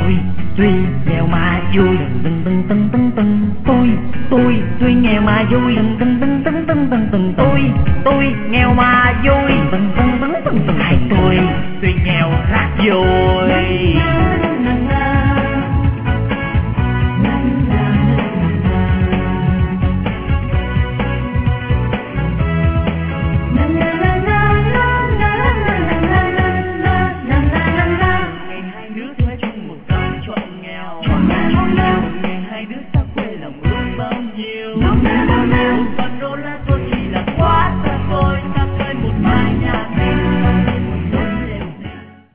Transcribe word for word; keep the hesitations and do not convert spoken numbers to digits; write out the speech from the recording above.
Tôi tuy nghèo mà vui, từng từng từng từng từng. Tôi tôi tuy nghèo mà vui, từng từng từng từng từng từng từng. Tôi tôi nghèo mà vui, từng từng từng từng từng. Hai tôi tuy nghèo rất vui. Ngày hai đứa